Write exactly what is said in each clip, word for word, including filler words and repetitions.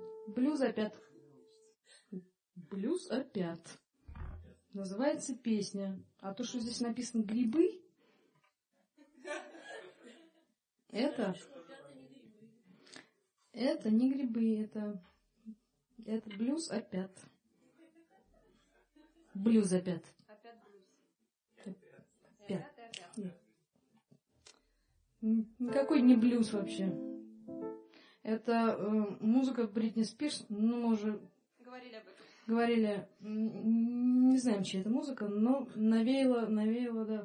Блюз опять. Блюз опять. Называется песня. А то, что здесь написано грибы, это... Это не грибы, это... Это блюз опять. Блюз опять. Опять блюз. Опять. Нет. Никакой не блюз вообще. Это э, музыка Бритни Спирс, ну, мы уже говорили об этом. Говорили, не знаем, чья это музыка, но навеяло, навеяло, да.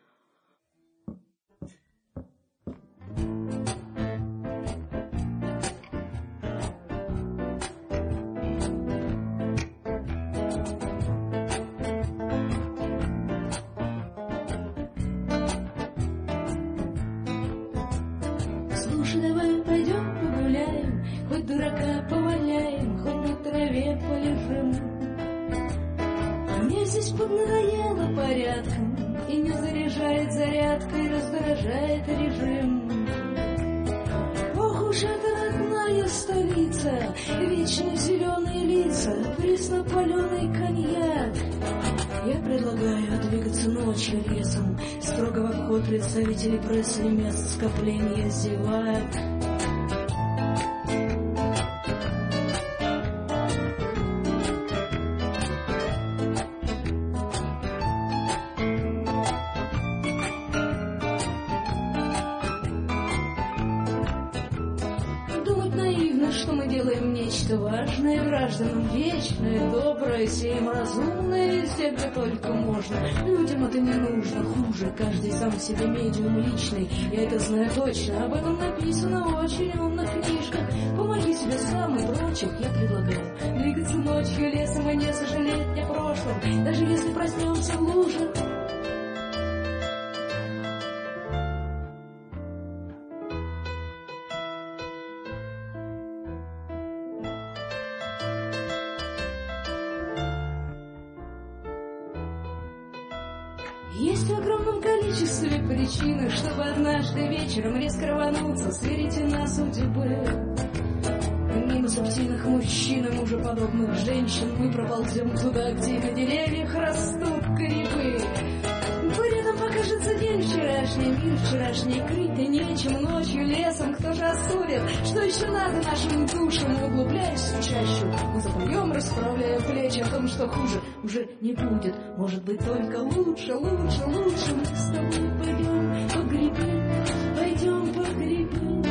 Слушай, давай пойдем погуляем, хоть дурака поваляем, хоть на траве полежим. Мне здесь поднадоело порядком, и не заряжает зарядкой, раздражает режим. Ох уж эта родная столица, вечно зеленые лица, преснопаленый коньяк. Я предлагаю двигаться ночью лесом, строго в обход представителей прессы и мест скопления зевак. Что мы делаем нечто важное, гражданам вечное, доброе, всем разумное, везде, где только можно. Людям это не нужно, хуже, каждый сам себе медиум личный, я это знаю точно, об этом написано в очень умных книжках. Помоги себе сам и прочих, я предлагаю двигаться ночью лесом и не сожалеть о прошлом, даже если проснемся в лужах. Есть в огромном количестве причины, чтобы однажды вечером резко рвануться с веретена судьбы. Мимо субтильных мужчин и мужеподобных женщин мы проползем туда, где на деревьях растут грибы. При этом покажется день вчерашний, мир вчерашний, крыть-то нечем ночью, лесом, кто же осудит? Что еще надо нашим душам, углубляясь в чащу? Мы запоем, расправляя плечи о том, что хуже уже не будет. Может быть, только лучше, лучше, лучше мы с тобой пойдем по грибы, пойдем по грибы.